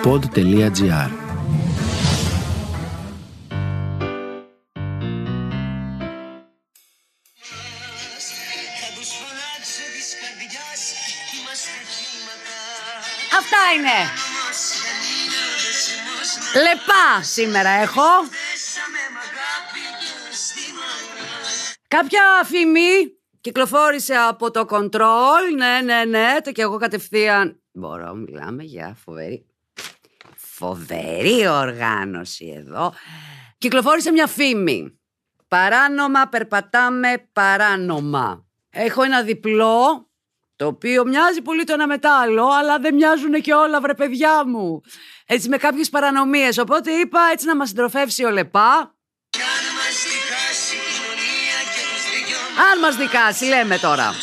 pod.gr. Αυτά είναι. Λεπά σήμερα έχω. Κάποια φήμη κυκλοφόρησε από το Control. Ναι, το και εγώ κατευθείαν. Μπορώ, μιλάμε για φοβερή οργάνωση εδώ. Κυκλοφόρησε μια φήμη. Παράνομα περπατάμε παράνομα. Έχω ένα διπλό, το οποίο μοιάζει πολύ το ένα με το άλλο, αλλά δεν μοιάζουν και όλα, βρε παιδιά μου. Έτσι με κάποιες παρανομίες. Οπότε είπα έτσι να μας συντροφεύσει ο Λεπά. Αν μας δικάσει, λέμε τώρα.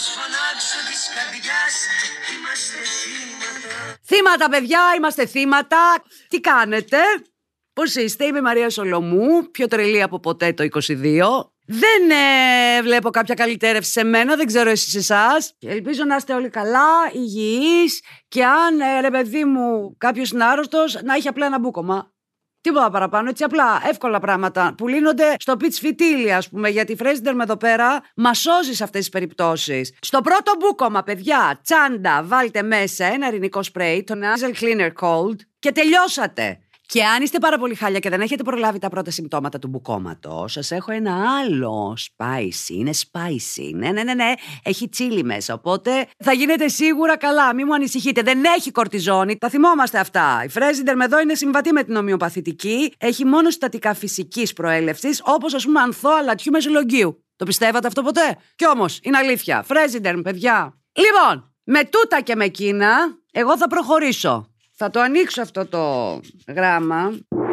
Θύματα, παιδιά, είμαστε θύματα. Τι κάνετε? Πώς είστε? Είμαι η Μαρία Σολομού, πιο τρελή από ποτέ το 22. Δεν βλέπω κάποια καλυτέρευση σε μένα, δεν ξέρω εσείς εσάς. Ελπίζω να είστε όλοι καλά, υγιείς και αν, ρε παιδί μου, κάποιος είναι άρρωστος, να έχει απλά ένα μπούκομα. Τίποτα παραπάνω, έτσι απλά, εύκολα πράγματα που λύνονται στο pitch φιτίλι, ας πούμε, γιατί η Fraser εδώ πέρα μας σώζει σε αυτές τις περιπτώσεις. Στο πρώτο μπούκομα, παιδιά, τσάντα, βάλτε μέσα ένα ειρηνικό σπρέι, το Nasal Cleaner Cold και τελειώσατε. Και αν είστε πάρα πολύ χάλια και δεν έχετε προλάβει τα πρώτα συμπτώματα του μπουκώματος, σας έχω ένα άλλο spicy. Είναι spicy. Ναι. Έχει τσίλι μέσα. Οπότε θα γίνετε σίγουρα καλά. Μην μου ανησυχείτε. Δεν έχει κορτιζόνη. Τα θυμόμαστε αυτά. Η Fraser εδώ είναι συμβατή με την ομοιοπαθητική. Έχει μόνο συστατικά φυσικής προέλευσης, όπως ας πούμε ανθό αλατιού μεσολογγίου. Το πιστεύατε αυτό ποτέ? Κι όμως είναι αλήθεια. Fraser, παιδιά. Λοιπόν, με τούτα και με εκείνα, εγώ θα προχωρήσω. Θα το ανοίξω αυτό το γράμμα.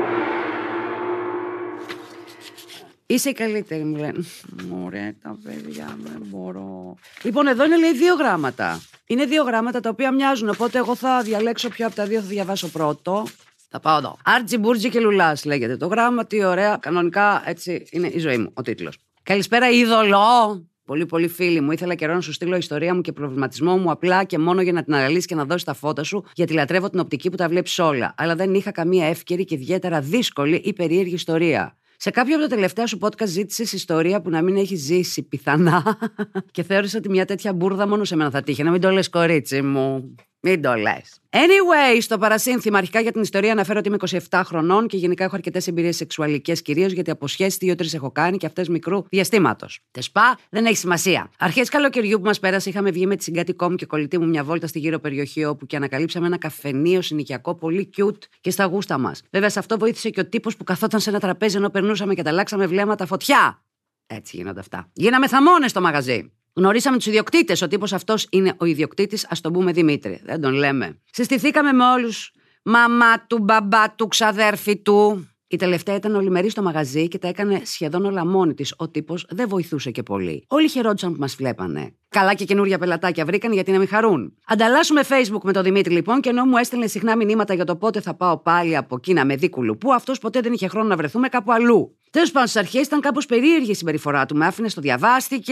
Είσαι η καλύτερη, μου λένε. Ωραία τα παιδιά, δεν μπορώ. Λοιπόν, εδώ είναι, λέει, 2 γράμματα. Είναι 2 γράμματα τα οποία μοιάζουν, οπότε εγώ θα διαλέξω ποιο από τα 2 θα διαβάσω πρώτο. Θα πάω εδώ. Άρτζι, Μπούρτζι και Λουλάς λέγεται το γράμμα. Τι ωραία. Κανονικά έτσι είναι η ζωή μου, ο τίτλος. Καλησπέρα, είδωλο. Πολύ φίλοι μου. Ήθελα καιρό να σου στείλω ιστορία μου και προβληματισμό μου απλά και μόνο για να την αναλύσεις και να δώσεις τα φώτα σου, γιατί λατρεύω την οπτική που τα βλέπεις όλα. Αλλά δεν είχα καμία εύκαιρη και ιδιαίτερα δύσκολη ή περίεργη ιστορία. Σε κάποιο από τα τελευταία σου podcast ζήτησες ιστορία που να μην έχει ζήσει πιθανά και θεώρησα ότι μια τέτοια μπουρδα μόνο σε μένα θα τύχε. Να μην το λες, κορίτσι μου. Μην το λες. Anyway, στο παρασύνθημα αρχικά για την ιστορία αναφέρω ότι είμαι 27 χρονών και γενικά έχω αρκετές εμπειρίες σεξουαλικές, κυρίως γιατί από σχέσεις 2-3 έχω κάνει και αυτές μικρού διαστήματος. Τεσπά, δεν έχει σημασία. Αρχές καλοκαιριού που μας πέρασε, είχαμε βγει με τη συγκάτοικό μου και κολλητή μου μια βόλτα στη γύρω περιοχή όπου και ανακαλύψαμε ένα καφενείο συνοικιακό πολύ cute και στα γούστα μας. Βέβαια, σε αυτό βοήθησε και ο τύπος που καθόταν σε ένα τραπέζι ενώ περνούσαμε και ανταλλάξαμε βλέμματα φωτιά. Έτσι γίνονται αυτά. Γίναμε θαμώνες στο μαγαζί. Γνωρίσαμε τους ιδιοκτήτες. Ο τύπος αυτός είναι ο ιδιοκτήτης, ας τον πούμε Δημήτρη. Δεν τον λέμε. Συστηθήκαμε με όλους. Μαμά του, μπαμπά του, ξαδέρφη του. Η τελευταία ήταν ολημερή στο μαγαζί και τα έκανε σχεδόν όλα μόνη της. Ο τύπος δεν βοηθούσε και πολύ. Όλοι χαιρόντουσαν που μας βλέπανε. Καλά και καινούρια πελατάκια βρήκαν γιατί να μην χαρούν. Ανταλλάσσουμε Facebook με τον Δημήτρη λοιπόν και ενώ μου έστελνε συχνά μηνύματα για το πότε θα πάω πάλι από εκεί να με δει κουλουπού, αυτός ποτέ δεν είχε χρόνο να βρεθούμε κάπου αλλού. Τέλος πάντων, στις αρχές ήταν κάπως περίεργη η συμπεριφορά του. Με άφηνε στο διαβάστηκε.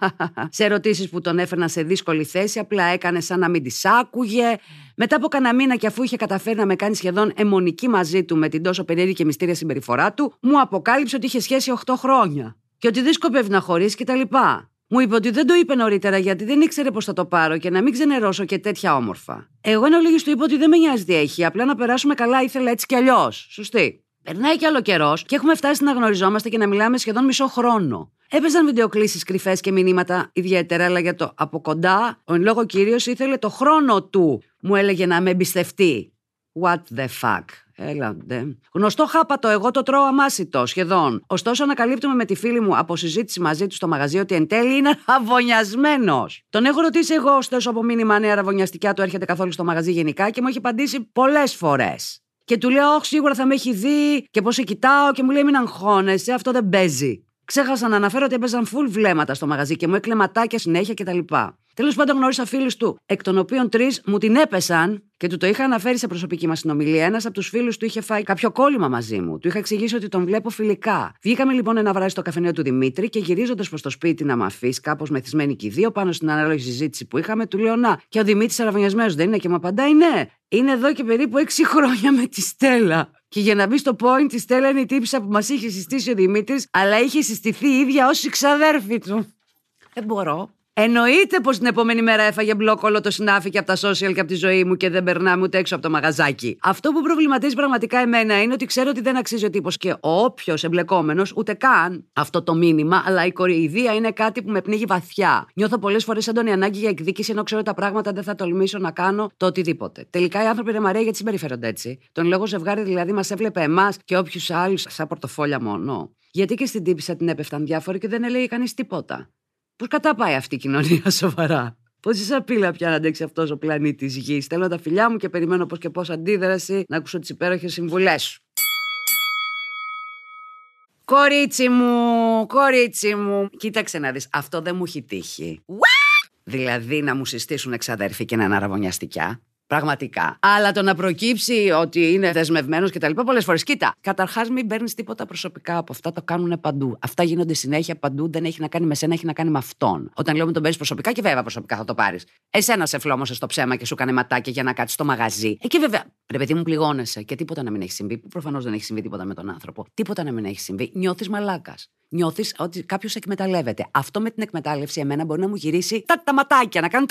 Σε ερωτήσεις που τον έφερναν σε δύσκολη θέση, απλά έκανε σαν να μην τις άκουγε. Μετά από κανένα μήνα και αφού είχε καταφέρει να με κάνει σχεδόν αιμονική μαζί του με την τόσο περίεργη και μυστήρια συμπεριφορά του, μου αποκάλυψε ότι είχε σχέση 8 χρόνια. Και ότι δεν σκοπεύει να χωρίσει κτλ. Μου είπε ότι δεν το είπε νωρίτερα γιατί δεν ήξερε πώς θα το πάρω και να μην ξενερώσω και τέτοια όμορφα. Εγώ εν ολίγης του είπα ότι δεν με νοιάζει τι έχει, απλά να περάσουμε καλά ήθελα έτσι κι αλλιώς. Σωστή. Περνάει κι άλλο καιρός και έχουμε φτάσει να γνωριζόμαστε και να μιλάμε σχεδόν μισό χρόνο. Έπαιζαν βιντεοκλήσεις κρυφές και μηνύματα ιδιαίτερα, αλλά για το από κοντά ο εν λόγω κύριος ήθελε το χρόνο του. Μου έλεγε να με εμπιστευτεί. What the fuck. Έλαντε. Γνωστό χάπατο, εγώ το τρώω αμάσιτο σχεδόν. Ωστόσο, ανακαλύπτουμε με τη φίλη μου από συζήτηση μαζί του στο μαγαζί ότι εν τέλει είναι ραβωνιασμένος. Τον έχω ρωτήσει εγώ, ωστόσο, από μήνυμα αν η ραβωνιαστικιά του έρχεται καθόλου στο μαγαζί γενικά και μου έχει απαντήσει πολλές φορές. Και του λέω, όχι, σίγουρα θα με έχει δει και πώς σε κοιτάω και μου λέει, μην αγχώνεσαι, αυτό δεν παίζει. Ξέχασα να αναφέρω ότι έπαιζαν full βλέμματα στο μαγαζί και μου έκλε ματάκια συνέχεια κτλ. Τέλος πάντων, γνώρισα φίλους του, εκ των οποίων 3 μου την έπεσαν και του το είχα αναφέρει σε προσωπική μας συνομιλία. Ένας από τους φίλους του είχε φάει κάποιο κόλλημα μαζί μου. Του είχα εξηγήσει ότι τον βλέπω φιλικά. Βγήκαμε λοιπόν ένα βράδυ στο καφενείο του Δημήτρη και γυρίζοντας προς το σπίτι να μ' αφήσει, κάπως μεθυσμένοι και οι δύο, πάνω στην ανάλογη συζήτηση που είχαμε, του λέω να. Και ο Δημήτρης αραβωνιασμένος δεν είναι και μου απαντάει ναι. Είναι εδώ και περίπου 6 χρόνια με τη Στέλλα. Και για να μπει στο point, η Στέλλα είναι η τύπισσα που μας είχε συστήσει ο Δημήτρης, αλλά είχε συστηθεί η ίδια ως η ξαδέρφη του. Δεν μπορώ. Εννοείται πως την επόμενη μέρα έφαγε μπλοκ όλο το συνάφι και από τα social και από τη ζωή μου και δεν περνάμε ούτε έξω από το μαγαζάκι. Αυτό που προβληματίζει πραγματικά εμένα είναι ότι ξέρω ότι δεν αξίζει ο τύπος και όποιος εμπλεκόμενος, ούτε καν αυτό το μήνυμα, αλλά η κοροϊδία είναι κάτι που με πνίγει βαθιά. Νιώθω πολλές φορές έντονη ανάγκη για εκδίκηση, ενώ ξέρω τα πράγματα δεν θα τολμήσω να κάνω το οτιδήποτε. Τελικά οι άνθρωποι, ρε Μαρία, γιατί συμπεριφέρονται έτσι. Τον λόγο ζευγάρι δηλαδή μας έβλεπε εμάς και όποιους άλλους σαν πορτοφόλια μόνο. Γιατί και στην τύπισσα την έπεφταν διάφοροι και δεν έλεγε κανείς τίποτα. Πώς καταπάει αυτή η κοινωνία σοβαρά. Πόση σαπίλα πια να αντέξει αυτός ο πλανήτης Γης. Στέλνω τα φιλιά μου και περιμένω πώς και πώς αντίδραση να ακούσω τις υπέροχες συμβουλές σου. Κορίτσι μου. Κοίταξε να δεις, αυτό δεν μου έχει τύχει. Δηλαδή να μου συστήσουν εξαδέρφοι και να είναι αραβωνιαστικιά. Πραγματικά. Αλλά το να προκύψει ότι είναι δεσμευμένος και τα λοιπά πολλές φορές. Κοίτα, καταρχάς μην παίρνεις τίποτα προσωπικά από αυτά, το κάνουν παντού. Αυτά γίνονται συνέχεια παντού, δεν έχει να κάνει με σένα, έχει να κάνει με αυτόν. Όταν λέω με τον παίρνεις προσωπικά, και βέβαια προσωπικά θα το πάρεις. Εσένα σε φλόμωσε στο ψέμα και σου έκανε ματάκια για να κάτσεις στο μαγαζί. Εκεί βέβαια, ρε παιδί μου, πληγώνεσαι και τίποτα να μην έχει συμβεί. Που προφανώς δεν έχει συμβεί τίποτα με τον άνθρωπο. Τίποτα να μην έχει συμβεί. Νιώθεις μαλάκας. Νιώθεις ότι κάποιος εκμεταλλεύεται. Αυτό με την εκμετάλλευση εμένα μπορεί να μου γυρίσει τα ματάκια, να κάνει.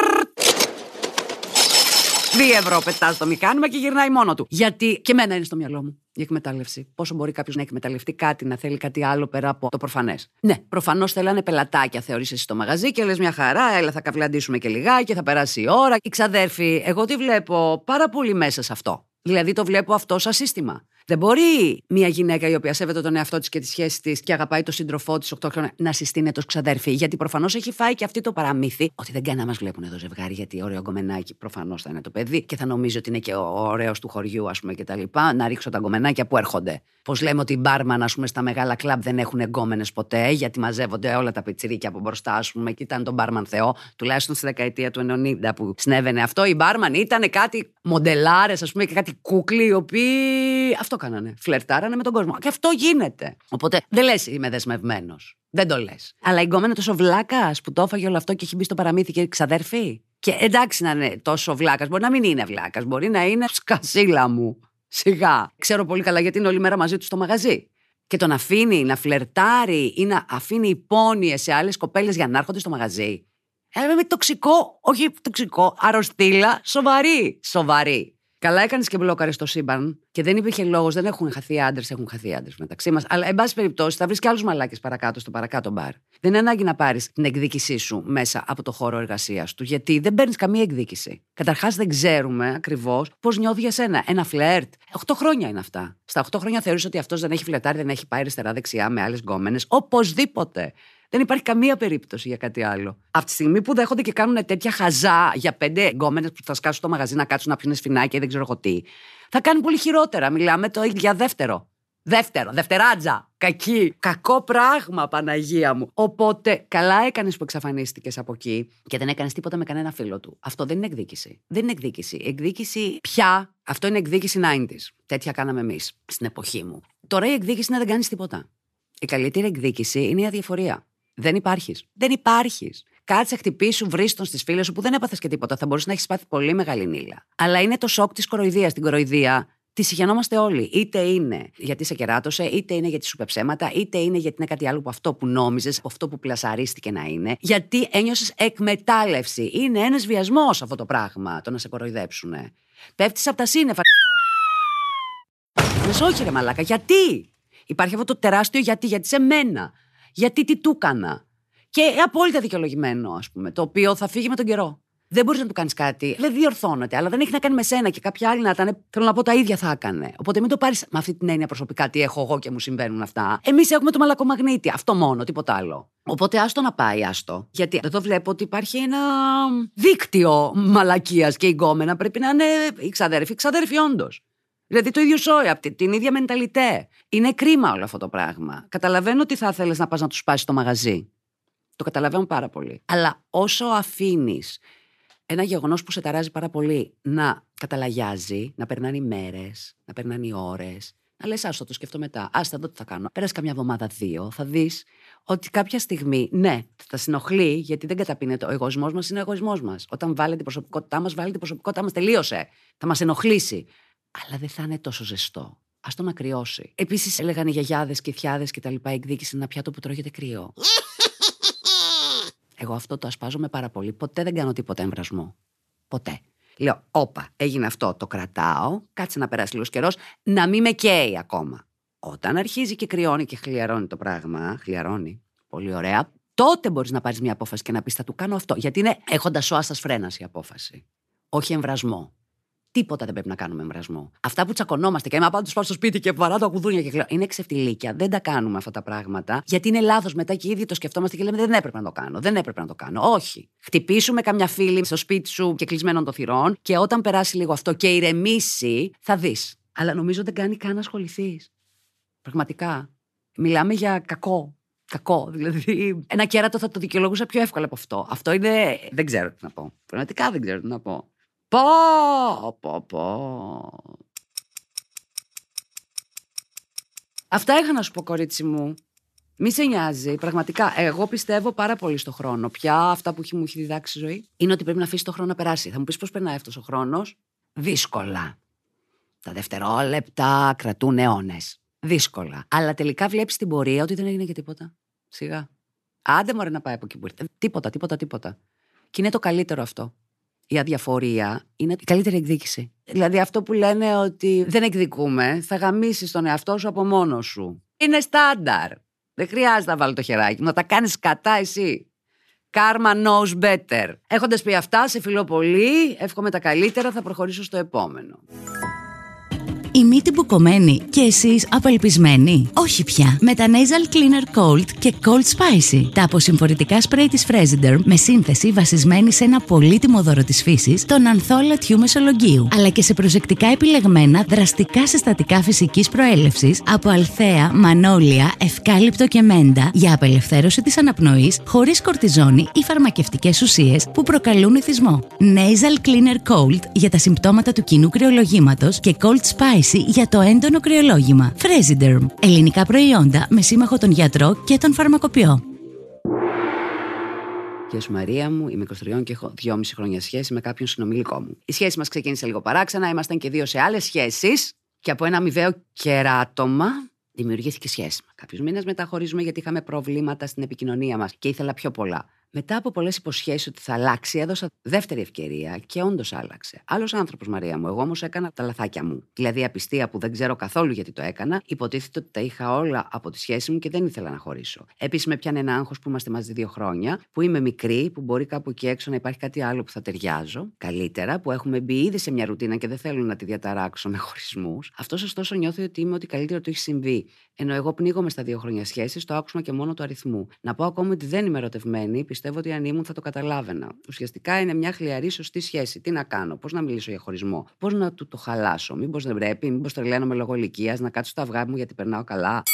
2 ευρώ πετά στο μηχάνημα και γυρνάει μόνο του. Γιατί και εμένα είναι στο μυαλό μου η εκμετάλλευση. Πόσο μπορεί κάποιος να εκμεταλλευτεί κάτι, να θέλει κάτι άλλο πέρα από το προφανές. Ναι, προφανώς θέλανε πελατάκια, θεωρείς εσύ στο μαγαζί και λες μια χαρά, έλα θα καυλαντήσουμε και λιγάκι, θα περάσει η ώρα. Η ξαδέρφη, εγώ τη βλέπω πάρα πολύ μέσα σε αυτό. Δηλαδή το βλέπω αυτό σαν σύστημα. Δεν μπορεί μια γυναίκα η οποία σέβεται τον εαυτό της και τη σχέση της και αγαπάει τον σύντροφό της 8 χρόνια να συστήνεται ως ξαδέρφη. Γιατί προφανώς έχει φάει και αυτή το παραμύθι ότι δεν κάνει να μας βλέπουν εδώ ζευγάρι, γιατί ωραίο γκομενάκι προφανώς θα είναι το παιδί και θα νομίζει ότι είναι και ο ωραίος του χωριού, ας πούμε, κτλ. Να ρίξω τα γκομενάκια που έρχονται. Πώς λέμε ότι οι μπάρμαν, ας πούμε, στα μεγάλα κλαμπ δεν έχουν γκόμενες ποτέ, γιατί μαζεύονται όλα τα πιτσιρίκια από μπροστά, ας πούμε, και ήταν τον μπάρμαν Θεό, τουλάχιστον στη δεκαετία του 90 που συνέβαινε αυτό. Οι μπάρμαν ήταν κάτι μοντελάρες, ας πούμε, και κάτι κούκλοι, οι οποίοι αυτό κάνανε. Φλερτάρανε με τον κόσμο. Και αυτό γίνεται. Οπότε δεν λες είμαι δεσμευμένος. Δεν το λες. Αλλά η γκόμενα τόσο βλάκας που το έφαγε όλο αυτό και έχει μπει στο παραμύθι και ξαδέρφη. Και εντάξει να είναι τόσο βλάκας, μπορεί να μην είναι βλάκας, μπορεί να είναι σκασίλα μου. Σιγά. Ξέρω πολύ καλά γιατί είναι όλη μέρα μαζί του στο μαγαζί. Και τον αφήνει να φλερτάρει ή να αφήνει υπόνοιες σε άλλες κοπέλες για να έρχονται στο μαγαζί. Με τοξικό, όχι τοξικό, αρρωστήλα, σοβαρή. Καλά έκανες και μπλόκαρες στο σύμπαν και δεν υπήρχε λόγος, δεν έχουν χαθεί άντρες, έχουν χαθεί άντρες μεταξύ μας. Αλλά, εν πάση περιπτώσει, θα βρεις και άλλους μαλάκες παρακάτω στο παρακάτω μπαρ. Δεν είναι ανάγκη να πάρεις την εκδίκησή σου μέσα από το χώρο εργασίας του, γιατί δεν παίρνεις καμία εκδίκηση. Καταρχάς, δεν ξέρουμε ακριβώς πώς νιώθει για σένα. Ένα φλερτ. 8 χρόνια είναι αυτά. Στα 8 χρόνια θεωρείς ότι αυτός δεν έχει φλερτάρει, δεν έχει πάει αριστερά-δεξιά με άλλες γκόμενες. Οπωσδήποτε. Δεν υπάρχει καμία περίπτωση για κάτι άλλο. Αυτή τη στιγμή που δέχονται και κάνουν τέτοια χαζά για 5 γκόμενες που θα σκάσουν στο μαγαζί να κάτσουν να πιούνε σφινάκια ή δεν ξέρω εγώ τι, θα κάνουν πολύ χειρότερα. Μιλάμε το για δευτεράτζα. Κακή. Κακό πράγμα, Παναγία μου. Οπότε, καλά έκανες που εξαφανίστηκες από εκεί και δεν έκανες τίποτα με κανένα φίλο του. Αυτό δεν είναι εκδίκηση. Δεν είναι εκδίκηση. Εκδίκηση πια, αυτό είναι εκδίκηση 90s. Τέτοια κάναμε εμείς στην εποχή μου. Τώρα η εκδίκηση είναι να δεν κάνεις τίποτα. Η καλύτερη εκδίκηση είναι η αδιαφορία. Δεν υπάρχεις. Κάτσε, χτυπήσου, βρίστον στις φίλες σου που δεν έπαθες και τίποτα. Θα μπορούσε να έχεις πάθει πολύ μεγάλη νύλα. Αλλά είναι το σοκ της κοροϊδίας. Την κοροϊδία τη συγχαινόμαστε όλοι. Είτε είναι γιατί σε κεράτωσε, είτε είναι γιατί σου είπε ψέματα, είτε είναι γιατί είναι κάτι άλλο από αυτό που νόμιζες, από αυτό που πλασαρίστηκε να είναι. Γιατί ένιωσες εκμετάλλευση. Είναι ένας βιασμός αυτό το πράγμα, το να σε κοροϊδέψουνε. Πέφτεις από τα σύννεφα. Όχι, ρε μαλάκα, γιατί? Υπάρχει αυτό το τεράστιο γιατί σε μένα. Γιατί τι του έκανα. Και απόλυτα δικαιολογημένο, ας πούμε, το οποίο θα φύγει με τον καιρό. Δεν μπορείς να του κάνεις κάτι, δεν διορθώνεται, αλλά δεν έχει να κάνει με σένα και κάποια άλλη να ήταν. Θέλω να πω τα ίδια θα έκανε. Οπότε μην το πάρεις με αυτή την έννοια προσωπικά, τι έχω εγώ και μου συμβαίνουν αυτά. Εμείς έχουμε το μαλακομαγνήτη, αυτό μόνο, τίποτα άλλο. Οπότε άστο να πάει, άστο. Γιατί εδώ βλέπω ότι υπάρχει ένα δίκτυο μαλακίας και η γκόμενα πρέπει να είναι η ξαδέρφη όντως. Δηλαδή το ίδιο σόι, από την ίδια μενταλιτέ. Είναι κρίμα όλο αυτό το πράγμα. Καταλαβαίνω ότι θα ήθελες να πας να του σπάσεις το μαγαζί. Το καταλαβαίνω πάρα πολύ. Αλλά όσο αφήνεις ένα γεγονός που σε ταράζει πάρα πολύ να καταλαγιάζει, να περνάνε οι μέρες, να περνάνε οι ώρες, να λες άστο, το σκεφτώ μετά. Άστα, δω τι θα κάνω. Πέρασε καμιά εβδομάδα, 2, θα δεις ότι κάποια στιγμή, ναι, θα συνοχλεί, γιατί δεν καταπίνεται. Ο εγωισμός μας είναι ο εγωισμός μας. Όταν βάλει την προσωπικότητά μας, βάλει την προσωπικότητά μας, τελείωσε. Θα μας ενοχλήσει. Αλλά δεν θα είναι τόσο ζεστό. Ας το να κρυώσει. Επίσης, έλεγαν οι γιαγιάδες και οι θιάδες και τα λοιπά, η εκδίκηση είναι ένα πιάτο που τρώγεται κρύο. Εγώ αυτό το ασπάζομαι πάρα πολύ. Ποτέ δεν κάνω τίποτα εμβρασμό. Ποτέ. Λέω, όπα, έγινε αυτό, το κρατάω, κάτσε να περάσει λίγος καιρός, να μην με καίει ακόμα. Όταν αρχίζει και κρυώνει και χλιαρώνει το πράγμα, χλιαρώνει, πολύ ωραία, τότε μπορείς να πάρεις μια απόφαση και να πεις, θα του κάνω αυτό. Γιατί είναι έχοντας σώας φρένας η απόφαση. Όχι εμβρασμό. Τίποτα δεν πρέπει να κάνουμε εμβρασμό. Αυτά που τσακωνόμαστε και άμα τους πάω στο σπίτι και βαρά τα κουδούνια και κλαίω. Είναι ξεφτιλίκια. Δεν τα κάνουμε αυτά τα πράγματα. Γιατί είναι λάθος. Μετά και οι ίδιοι το σκεφτόμαστε και λέμε δεν έπρεπε να το κάνω. Δεν έπρεπε να το κάνω. Όχι. Χτυπήσουμε καμιά φίλη στο σπίτι σου και κλεισμένων των θυρών και όταν περάσει λίγο αυτό και ηρεμήσει, θα δεις. Αλλά νομίζω δεν κάνει καν να ασχοληθείς. Πραγματικά. Μιλάμε για κακό. Κακό. Δηλαδή, ένα κέρατο θα το δικαιολογούσα πιο εύκολα από αυτό. Αυτό είναι. Δεν ξέρω τι να πω. Πραγματικά δεν ξέρω τι να πω. Πω. Αυτά είχα να σου πω, κορίτσι μου. Μη σε νοιάζει. Πραγματικά, εγώ πιστεύω πάρα πολύ στο χρόνο. Πια αυτά που μου έχει διδάξει η ζωή είναι ότι πρέπει να αφήσει το χρόνο να περάσει. Θα μου πεις πώς περνάει αυτός ο χρόνος. Δύσκολα. Τα δευτερόλεπτα κρατούν αιώνες. Δύσκολα. Αλλά τελικά βλέπεις την πορεία ότι δεν έγινε και τίποτα. Σιγά. Άντε μωρέ να πάει από εκεί που ήρθε. Τίποτα. Και είναι το καλύτερο αυτό. Η αδιαφορία είναι η καλύτερη εκδίκηση. Δηλαδή αυτό που λένε ότι δεν εκδικούμε, θα γαμίσεις τον εαυτό σου από μόνος σου. Είναι στάνταρ. Δεν χρειάζεται να βάλω το χεράκι, να τα κάνεις κατά εσύ. Karma knows better. Έχοντας πει αυτά, σε φιλώ πολύ, εύχομαι τα καλύτερα, θα προχωρήσω στο επόμενο. Η μύτη μπουκωμένη και εσείς απελπισμένοι? Όχι πια. Με τα Nasal Cleaner Cold και Cold Spicy. Τα αποσυμφορητικά σπρέι της Fresiderm με σύνθεση βασισμένη σε ένα πολύτιμο δώρο της φύσης, τον ανθόλα μεσολογγίου, αλλά και σε προσεκτικά επιλεγμένα δραστικά συστατικά φυσικής προέλευσης από αλθέα, μανόλια, ευκάλυπτο και μέντα για απελευθέρωση της αναπνοής χωρίς κορτιζόνη ή φαρμακευτικές ουσίες που προκαλούν εθισμό. Nasal Cleaner Cold για τα συμπτώματα του κοινού κρυολογήματος και Cold Spicy για το έντονο κρυολόγημα. Fresiderm. Ελληνικά προϊόντα με σύμμαχο τον γιατρό και τον φαρμακοποιό. Γεια σου Μαρία μου, είμαι 23 και έχω 2,5 χρόνια σχέση με κάποιον συνομιλικό μου. Η σχέση μας ξεκίνησε λίγο παράξενα, ήμασταν και 2 σε άλλες σχέσεις και από ένα αμοιβαίο κεράτωμα δημιουργήθηκε σχέση. Κάποιους μήνες μετά χωρίζουμε γιατί είχαμε προβλήματα στην επικοινωνία μας και ήθελα πιο πολλά. Μετά από πολλές υποσχέσεις ότι θα αλλάξει, έδωσα δεύτερη ευκαιρία και όντως άλλαξε. Άλλος άνθρωπος, Μαρία μου. Εγώ όμως έκανα τα λαθάκια μου. Δηλαδή, απιστία που δεν ξέρω καθόλου γιατί το έκανα. Υποτίθεται ότι τα είχα όλα από τη σχέση μου και δεν ήθελα να χωρίσω. Επίσης, με πιάνε ένα άγχος που είμαστε μαζί 2 χρόνια, που είμαι μικρή, που μπορεί κάπου εκεί έξω να υπάρχει κάτι άλλο που θα ταιριάζω καλύτερα, που έχουμε μπει ήδη σε μια ρουτίνα και δεν θέλω να τη διαταράξω με χωρισμούς. Αυτός ωστόσο νιώθει ότι είμαι ότι καλύτερο του έχει συμβεί. Ενώ εγώ πνίγομαι στα 2 χρόνια σχέση, το άκουσμα και μόνο του αριθμού. Να πω ακόμη ότι δεν είμαι ερωτευμένη. Πιστεύω ότι αν ήμουν θα το καταλάβαινα. Ουσιαστικά είναι μια χλιαρή, σωστή σχέση. Τι να κάνω, πώς να μιλήσω για χωρισμό, πώς να του το χαλάσω, μήπως δεν πρέπει, μήπως τρελαίνομαι λόγω ηλικίας, να κάτσω στο αυγά μου γιατί περνάω καλά.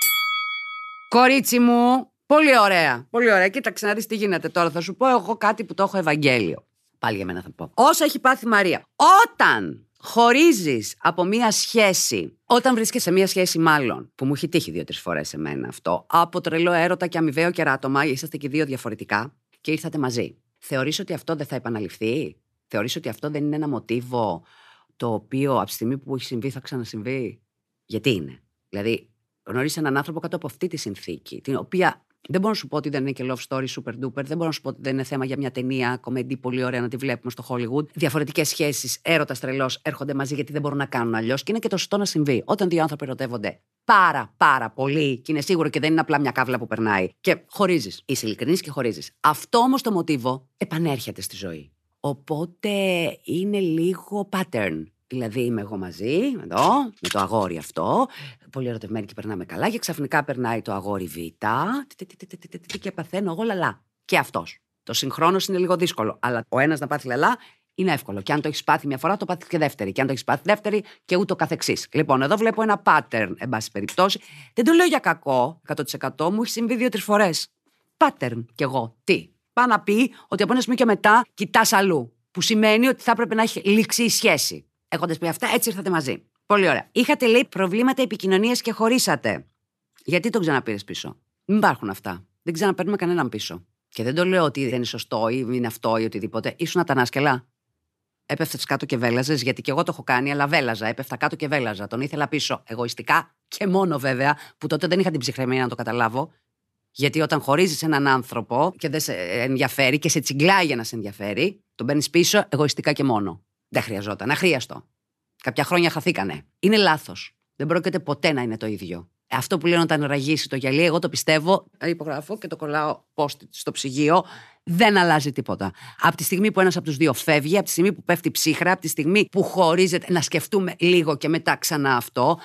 Κορίτσι μου, πολύ ωραία, πολύ ωραία. Κοίταξε να δεις τι γίνεται τώρα. Θα σου πω εγώ κάτι που το έχω Ευαγγέλιο. Πάλι για μένα θα πω. Όσα έχει πάθει η Μαρία. Όταν χωρίζεις από μία σχέση, όταν βρίσκεσαι σε μία σχέση, μάλλον, που μου έχει τύχει 2-3 φορές σε μένα αυτό, από τρελό έρωτα και αμοιβαίο κεράτωμα, είσαστε και 2 διαφορετικά και ήρθατε μαζί. Θεωρείς ότι αυτό δεν θα επαναληφθεί? Θεωρείς ότι αυτό δεν είναι ένα μοτίβο το οποίο από τη στιγμή που έχει συμβεί θα ξανασυμβεί? Γιατί είναι? Δηλαδή, γνωρίζεις έναν άνθρωπο κάτω από αυτή τη συνθήκη, την οποία δεν μπορώ να σου πω ότι δεν είναι και love story super duper, δεν μπορώ να σου πω ότι δεν είναι θέμα για μια ταινία, κομμεντή πολύ ωραία να τη βλέπουμε στο Hollywood. Διαφορετικές σχέσεις, έρωτας τρελός έρχονται μαζί γιατί δεν μπορούν να κάνουν αλλιώς και είναι και το σωστό να συμβεί. Όταν 2 άνθρωποι ερωτεύονται πάρα πολύ και είναι σίγουρο και δεν είναι απλά μια κάβλα που περνάει και χωρίζεις. Είσαι ειλικρινής και χωρίζεις. Αυτό όμως το μοτίβο επανέρχεται στη ζωή. Οπότε είναι λίγο pattern. Δηλαδή είμαι εγώ μαζί, εδώ, με το αγόρι αυτό, πολύ ερωτευμένη και περνάμε καλά και ξαφνικά περνάει το αγόρι Β και παθαίνω εγώ λαλά. Και αυτός. Το συγχρόνως είναι λίγο δύσκολο, αλλά ο ένας να πάθει λαλά είναι εύκολο. Και αν το έχεις πάθει μια φορά, το πάθεις και δεύτερη. Και αν το έχεις πάθει δεύτερη, και ούτω καθεξής. Λοιπόν, εδώ βλέπω ένα pattern, εν πάση περιπτώσει. Δεν το λέω για κακό, 100%. Μου έχει συμβεί 2-3 φορές. Pattern κι εγώ. Τι? Πάει να πει ότι από ένα σημείο και μετά κοιτάς αλλού. Που σημαίνει ότι θα έπρεπε να έχει λήξει η σχέση. Έχοντας πει αυτά, έτσι ήρθατε μαζί. Πολύ ωραία. Είχατε, λέει, προβλήματα επικοινωνίας και χωρίσατε. Γιατί τον ξαναπήρες πίσω? Μην υπάρχουν αυτά. Δεν ξαναπαίρνουμε κανέναν πίσω. Και δεν το λέω ότι δεν είναι σωστό ή είναι αυτό ή οτιδήποτε. Ήσουν ατανάσκελα. Έπεφτες κάτω και βέλαζες, γιατί και εγώ το έχω κάνει, αλλά βέλαζα. Έπεφτα κάτω και βέλαζα. Τον ήθελα πίσω. Εγωιστικά και μόνο βέβαια, που τότε δεν είχα την ψυχραιμία να το καταλάβω. Γιατί όταν χωρίζεις έναν άνθρωπο και δεν σε ενδιαφέρει και σε τσιγκλάει για να σε ενδιαφέρει, τον παίρνεις πίσω εγωιστικά και μόνο. Δεν χρειαζόταν. Αχρίαστο. Κάποια χρόνια χαθήκανε. Είναι λάθος. Δεν πρόκειται ποτέ να είναι το ίδιο. Αυτό που λένε όταν ραγίσει το γυαλί, εγώ το πιστεύω, υπογράφω και το κολλάω post στο ψυγείο, δεν αλλάζει τίποτα. Από τη στιγμή που ένας από τους δύο φεύγει, από τη στιγμή που πέφτει ψύχρα, από τη στιγμή που χωρίζεται, να σκεφτούμε λίγο και μετά ξανά αυτό.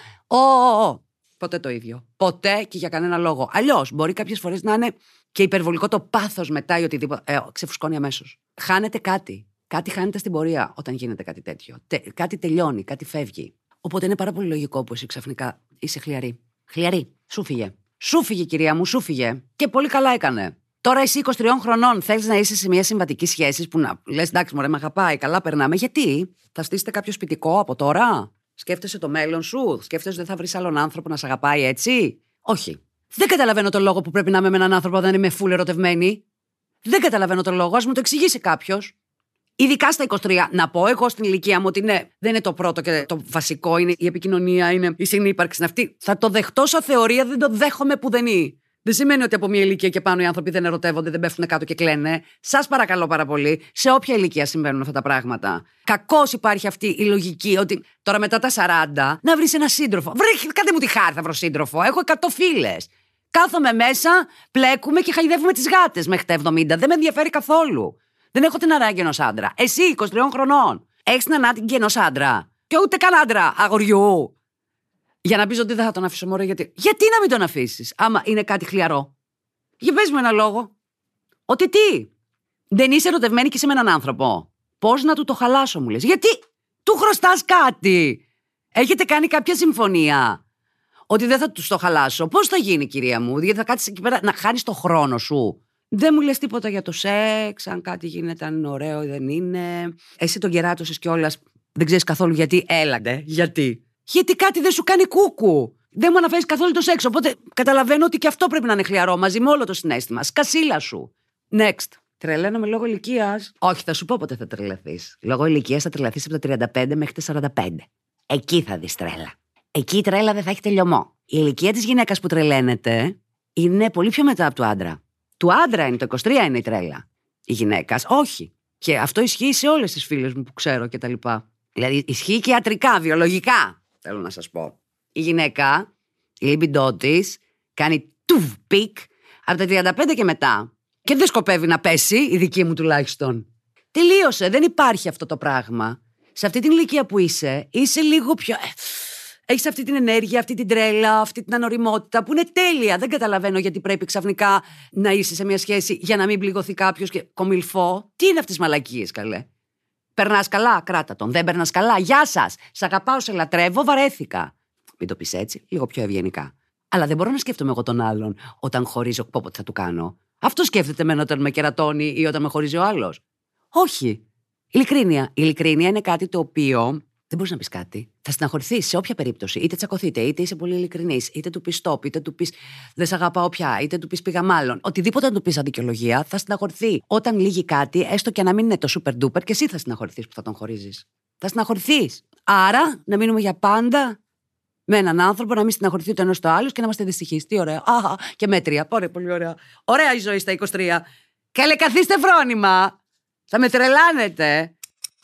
Ποτέ το ίδιο. Ποτέ και για κανένα λόγο. Αλλιώς μπορεί κάποιες φορές να είναι και υπερβολικό το πάθος μετά ή οτιδήποτε. Ξεφουσκώνει αμέσως. Χάνεται κάτι. Κάτι χάνεται στην πορεία όταν γίνεται κάτι τέτοιο. Κάτι τελειώνει, κάτι φεύγει. Οπότε είναι πάρα πολύ λογικό που εσύ ξαφνικά είσαι χλιαρή. Χλιαρή. Σου φύγε. Σου φύγε, κυρία μου, σου φύγε. Και πολύ καλά έκανε. Τώρα εσύ 23 χρονών θέλεις να είσαι σε μια συμβατική σχέση που να λες εντάξει, μωρέ, με αγαπάει, καλά περνάμε. Γιατί? Θα στήσετε κάποιο σπιτικό από τώρα? Σκέφτεσαι το μέλλον σου? Σκέφτεσαι ότι δεν θα βρεις άλλον άνθρωπο να σε αγαπάει έτσι? Όχι. Δεν καταλαβαίνω τον λόγο που πρέπει να είμαι με έναν άνθρωπο όταν είμαι full ερωτευμένη. Δεν καταλαβαίνω τον λόγο. Ας μου το εξηγήσει κάποιος. Ειδικά στα 23, να πω εγώ στην ηλικία μου ότι ναι, δεν είναι το πρώτο και το βασικό, είναι η επικοινωνία, είναι η συνύπαρξη αυτή. Θα το δεχτώ σαν θεωρία, δεν το δέχομαι πουδενή. Δεν σημαίνει ότι από μια ηλικία και πάνω οι άνθρωποι δεν ερωτεύονται, δεν πέφτουν κάτω και κλαίνε. Σας παρακαλώ πάρα πολύ, σε όποια ηλικία συμβαίνουν αυτά τα πράγματα. Κακώς υπάρχει αυτή η λογική ότι τώρα μετά τα 40 να βρεις ένα σύντροφο. Κάντε μου τη χάρη, θα βρω σύντροφο. Έχω 100 φίλες. Κάθομαι μέσα, πλέκουμε και χαϊδεύουμε τις γάτες μέχρι τα 70. Δεν με ενδιαφέρει καθόλου. Δεν έχω την ανάγκη ενός άντρα. Εσύ, 23 χρονών, έχεις την ανάγκη ενός άντρα. Και ούτε καν άντρα, αγοριού. Για να πεις ότι δεν θα τον αφήσω, μωρέ, γιατί να μην τον αφήσεις, άμα είναι κάτι χλιαρό? Για πες μου ένα λόγο. Ότι τι? Δεν είσαι ερωτευμένη και είσαι με έναν άνθρωπο. Πώς να του το χαλάσω, μου λες? Γιατί του χρωστάς κάτι? Έχετε κάνει κάποια συμφωνία ότι δεν θα του το χαλάσω? Πώς θα γίνει, κυρία μου? Γιατί θα κάτσεις εκεί πέρα να χάνεις το χρόνο σου. Δεν μου λες τίποτα για το σεξ, αν κάτι γίνεται, αν είναι ωραίο ή δεν είναι. Εσύ τον κεράτωσες κιόλας, δεν ξέρεις καθόλου γιατί. Έλατε, γιατί? Γιατί κάτι δεν σου κάνει κούκου. Δεν μου αναφέρεις καθόλου το σεξ. Οπότε καταλαβαίνω ότι και αυτό πρέπει να είναι χλιαρό μαζί με όλο το συναίσθημα. Σκασίλα σου. Next. Τρελαίνομαι λόγω ηλικίας? Όχι, θα σου πω πότε θα τρελαθείς. Λόγω ηλικίας θα τρελαθείς από τα 35 μέχρι τα 45. Εκεί θα δεις τρέλα. Εκεί η τρέλα δεν θα έχει τελειωμό. Η ηλικία της γυναίκας που τρελαίνεται είναι πολύ πιο μετά από του άντρα. Του άντρα είναι το 23 είναι η τρέλα. Η γυναίκας, όχι. Και αυτό ισχύει σε όλες τις φίλες μου που ξέρω κτλ. Δηλαδή ισχύει και ιατρικά, βιολογικά. Θέλω να σας πω. Η γυναίκα, η λιμπιντό της, κάνει πικ από τα 35 και μετά. Και δεν σκοπεύει να πέσει, η δική μου τουλάχιστον. Τελείωσε, δεν υπάρχει αυτό το πράγμα. Σε αυτή την ηλικία που είσαι λίγο πιο... Έχεις αυτή την ενέργεια, αυτή την τρέλα, αυτή την ανοριμότητα που είναι τέλεια. Δεν καταλαβαίνω γιατί πρέπει ξαφνικά να είσαι σε μια σχέση για να μην πληγωθεί κάποιος και κομιλφό. Τι είναι αυτές τις μαλακίες, καλέ? Περνάς καλά, κράτα τον. Δεν περνάς καλά, γεια σας. Σ' αγαπάω, σε λατρεύω, βαρέθηκα. Μην το πεις έτσι, λίγο πιο ευγενικά. Αλλά δεν μπορώ να σκέφτομαι εγώ τον άλλον όταν χωρίζω, πότε θα του κάνω. Αυτό σκέφτεται εμένα όταν με κερατώνει ή όταν με χωρίζει ο άλλος. Όχι. Ειλικρίνεια. Η ειλικρίνεια είναι κάτι το οποίο. Δεν μπορείς να πεις κάτι. Θα στεναχωρηθείς σε όποια περίπτωση. Είτε τσακωθείτε, είτε είσαι πολύ ειλικρινής, είτε του πεις stop, είτε του πεις δεν σ' αγαπάω πια, είτε του πεις πήγα μάλλον. Οτιδήποτε να του πεις αδικαιολογία, θα στεναχωρηθεί. Όταν λύγει κάτι, έστω και να μην είναι το super duper, και εσύ θα στεναχωρηθείς που θα τον χωρίζεις. Θα στεναχωρηθείς. Άρα, να μείνουμε για πάντα με έναν άνθρωπο, να μην στεναχωρηθεί το ένας το άλλο και να είμαστε δυστυχείς. Τι ωραία. Αχα, και μέτρια. Πολύ ωραία. Ωραία η ζωή στα 23. Καλέ, καθίστε φρόνημα. Θα με τρελάνετε.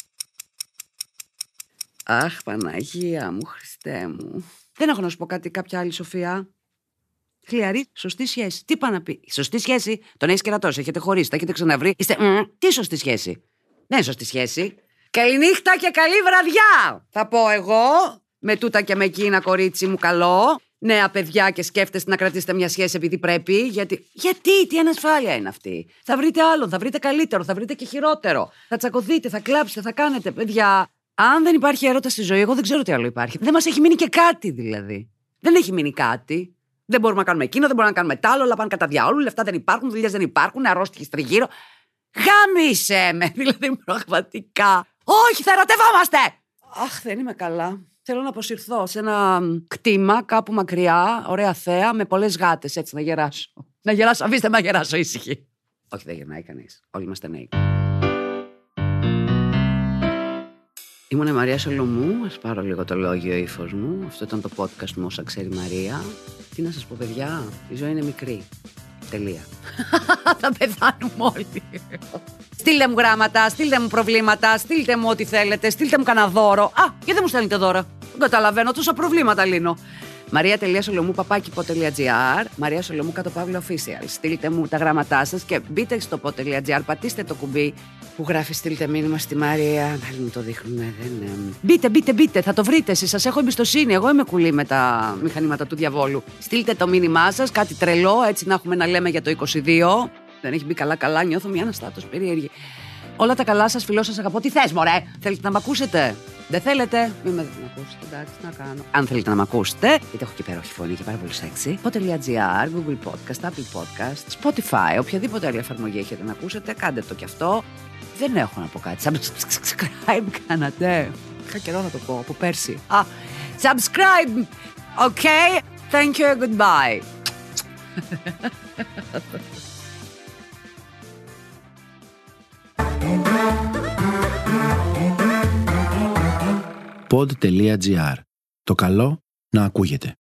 Αχ, Παναγία μου, Χριστέ μου. Δεν έχω να σου πω κάτι, κάποια άλλη σοφία. Χλιαρή, σωστή σχέση. Τι πάει να πει? Σωστή σχέση, τον έχεις κερατώσει, έχετε χωρίσει, τα έχετε ξαναβρει. Είστε. Τι σωστή σχέση? Ναι, σωστή σχέση. Καληνύχτα και καλή βραδιά, θα πω εγώ. Με τούτα και με εκείνα, κορίτσι μου, καλό. νέα παιδιά και σκέφτεστε να κρατήσετε μια σχέση επειδή πρέπει. Γιατί, τι ανασφάλεια είναι αυτή. Θα βρείτε άλλον, θα βρείτε καλύτερο, θα βρείτε και χειρότερο. Θα τσακωθείτε, θα κλάψετε, θα κάνετε. Παιδιά, αν δεν υπάρχει έρωτα στη ζωή, εγώ δεν ξέρω τι άλλο υπάρχει. Δεν μας έχει μείνει και κάτι δηλαδή. Δεν έχει μείνει κάτι. Δεν μπορούμε να κάνουμε εκείνο, δεν μπορούμε να κάνουμε τ' άλλο, όλα πάνε κατά διάολου, λεφτά δεν υπάρχουν, δουλειές δεν υπάρχουν, αρρώστιες τριγύρω. Γάμισε με, δηλαδή πραγματικά. Όχι, θα ερωτευόμαστε! Αχ, δεν είμαι καλά. Θέλω να αποσυρθώ σε ένα κτήμα κάπου μακριά, ωραία θέα, με πολλές γάτες, έτσι να γεράσω. Να γεράσω, αφήστε με να γεράσω ήσυχη. Όχι, δεν γερνάει κανείς. Όλοι είμαστε νέοι. Ήμουν η Μαρία Σολομού, ας πάρω λίγο το λόγιο ύφος μου. Αυτό ήταν το podcast μου, όσα ξέρει η Μαρία. Τι να σας πω, παιδιά, η ζωή είναι μικρή. Τελεία. Θα πεθάνουμε όλοι. Στείλτε μου γράμματα, στείλτε μου προβλήματα, στείλτε μου ό,τι θέλετε, στείλτε μου κανένα δώρο. Α, γιατί δεν μου στέλνετε δώρα. Δεν καταλαβαίνω, τόσα προβλήματα λύνω. Maria.solomou@po.gr, Maria Solomou _official. Στείλτε μου τα γράμματά σας και μπείτε στο po.gr, πατήστε το κουμπί που γράφει στείλτε μήνυμα στη Μαρία. Πάλι μου το δείχνουν, Μπείτε, θα το βρείτε εσείς, σας έχω εμπιστοσύνη. Εγώ είμαι κουλή με τα μηχανήματα του διαβόλου. Στείλτε το μήνυμά σας, κάτι τρελό, έτσι να έχουμε να λέμε για το 22. Δεν έχει μπει καλά, νιώθω μια αναστάτωση περίεργη. Όλα τα καλά σας, φιλό σας, αγαπώ. Τι θες, μωρέ, θέλετε να μ' ακούσετε? Δεν θέλετε, μην με ακούσετε, εντάξει, τι να κάνω. Αν θέλετε να μ' ακούσετε, γιατί έχω και υπέροχη φωνή και πάρα πολύ σεξy, po.gr, Google Podcast, Apple Podcast, Spotify, οποιαδήποτε άλλη εφαρμογή έχετε να ακούσετε, κάντε το κι αυτό. Δεν έχω να πω κάτι. Subscribe κάνατε. Είχα καιρό να το πω από πέρσι. Subscribe, okay? Thank you, goodbye. Pod.gr. Το καλό να ακούγεται.